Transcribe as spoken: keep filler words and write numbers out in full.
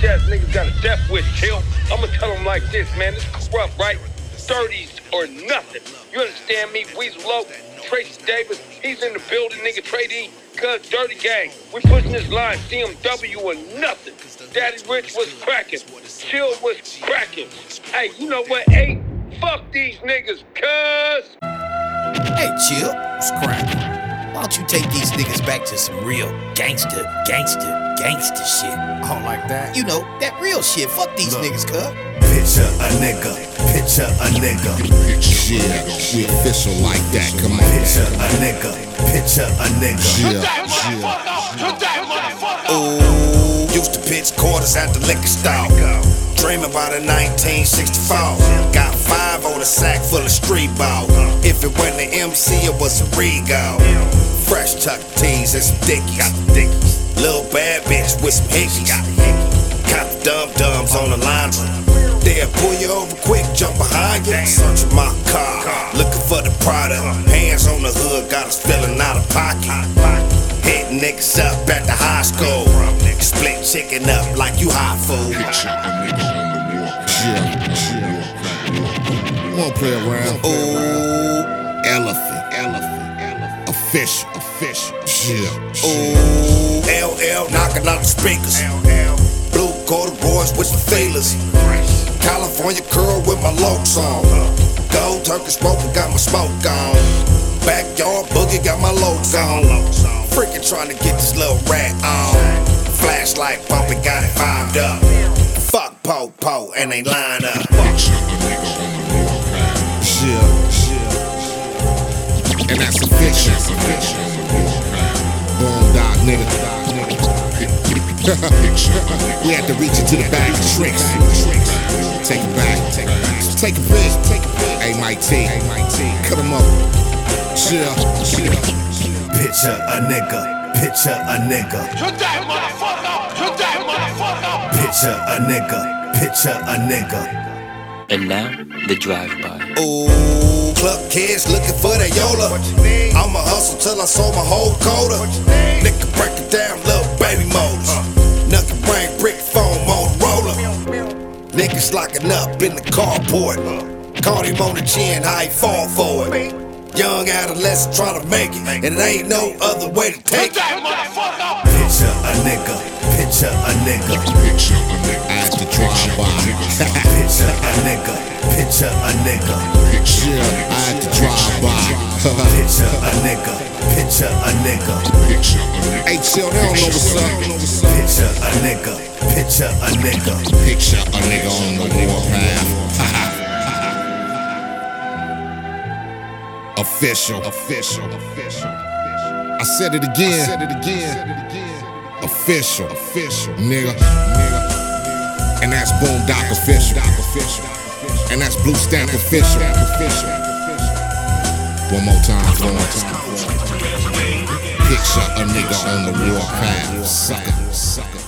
bitch ass niggas got a death wish, Chill. I'ma tell them like this, man. It's corrupt, right? thirties or nothing. You understand me? Weasel Low, Tracy Davis, he's in the building, nigga. Trey D, Cuz Dirty Gang. We pushing this line, C M W or nothing. Daddy Rich was cracking. Chill was cracking. Hey, you know what? Hey, fuck these niggas, cuz. Hey, Chill, what's cracking? Why don't you take these niggas back to some real gangster, gangster, gangster shit? All like that? You know, that real shit. Fuck these Look. niggas, cuz. Picture a nigga, picture a nigga. Yeah, we official like that, come on. Picture a nigga, picture a nigga. Yeah, Ooh, used to pitch quarters at the liquor store. Dreaming about a nineteen sixty-four. Got five on a sack full of street ball. If it wasn't an M C, it was a Rego. Fresh tuck tees and some dickies. Little bad bitch with some hickeys. Got the dum-dums on the laundry. They'll pull you over quick, jump behind you. Searching my car, looking for the product. Hands on the hood, got us feeling out of pocket. Hitting niggas up at the high school. Split chicken up like you hot food. yeah. Won't play around. Ooh, Elephant, elephant, elephant. Official, official. Yeah, ooh, L L knocking out the speakers. Blue corduroys with some feelers. California curl with my lokes on. Gold turkey smoking, got my smoke on. Backyard boogie, got my lokes on. Freaking trying to get this little rat on. Flashlight pumping, got it vibed up. Fuck Po Po and they line up. yeah. And that's official. Boom dog, nigga. We had to reach into the bag of tricks. Take it back, take it back. Take a bit, take a bit. Hey, Mike T, cut him up. Chill, chill. Picture a nigga, picture a nigga. Picture a nigga, picture a nigga. And now, the drive-by. Ooh, club kids looking for that Yola. I'ma hustle till I sold my whole quota. Nigga break it down, little baby motors. Nugget brain, brick phone, Motorola. Niggas locking up in the carport. Caught him on the chin, how he fall for it. Young adolescent trying to make it, and it ain't no other way to take it. Picture a nigga, picture a nigga. I had to drive by. Picture a nigga, picture a nigga. Yeah, I had to drive by. Picture a nigga, picture a nigga. Hey, chill, they don't know what's up. Picture a nigga, picture a nigga. Picture a nigga on the warpath. Official, official, official. I said it again. I said it again. Official, official, nigga, nigga. And that's Boom Doc official. And that's Blue Stamp official. One more time, one more time. Picture a nigga on the warpath, sucker, sucker.